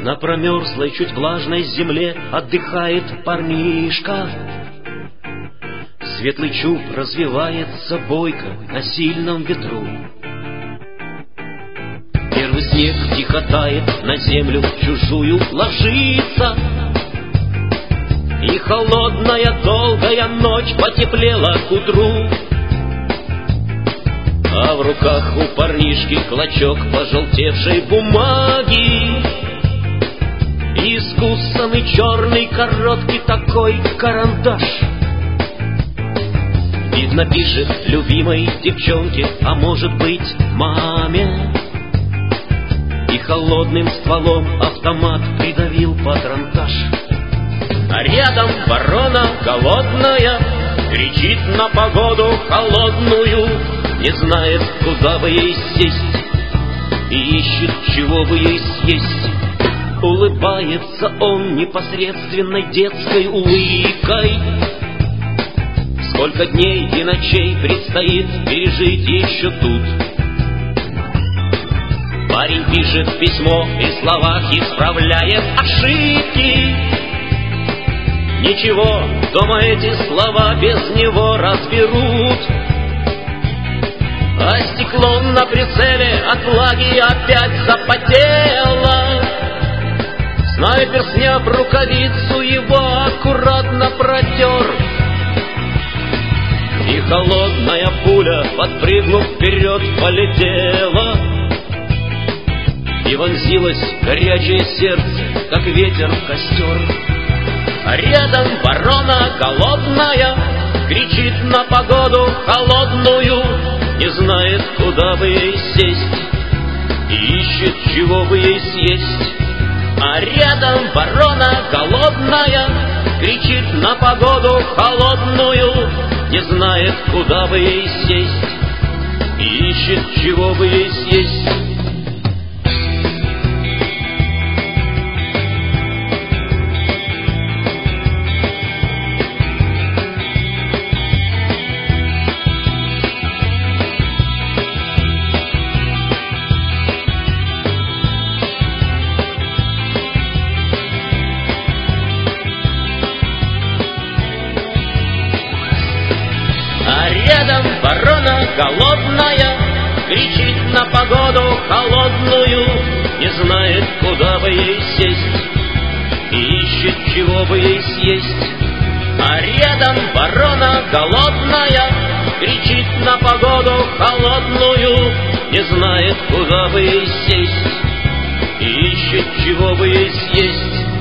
На промерзлой, чуть влажной земле отдыхает парнишка. Светлый чуб развивается бойко на сильном ветру. Первый снег тихо тает, на землю чужую ложится, и холодная долгая ночь потеплела к утру. А в руках у парнишки клочок пожелтевшей бумаги, искусанный черный короткий такой карандаш. Видно, пишет любимой девчонке, а может быть маме, и холодным стволом автомат придавил патронтаж. А рядом ворона голодная кричит на погоду холодную, не знает, куда бы ей сесть, и ищет, чего бы ей съесть. Улыбается он непосредственной детской улыбкой. Сколько дней и ночей предстоит пережить еще тут. Парень пишет письмо и в словах исправляет ошибки. Ничего, дома эти слова без него разберут. А стекло на прицеле от влаги опять запотело. Снайпер, сняв рукавицу, его аккуратно протер. И холодная пуля, подпрыгнув вперед, полетела и вонзилось в горячее сердце, как ветер в костер. А рядом ворона голодная кричит на погоду холодную, не знает, куда бы ей сесть, и ищет, чего бы ей съесть. А рядом ворона голодная кричит на погоду холодную, не знает, куда бы ей сесть, и ищет, чего бы ей съесть. Рядом ворона голодная кричит на погоду холодную, не знает, куда бы ей сесть, и ищет, чего бы ей съесть. А рядом ворона голодная кричит на погоду холодную, не знает, куда бы ей сесть, и ищет, чего бы ей съесть.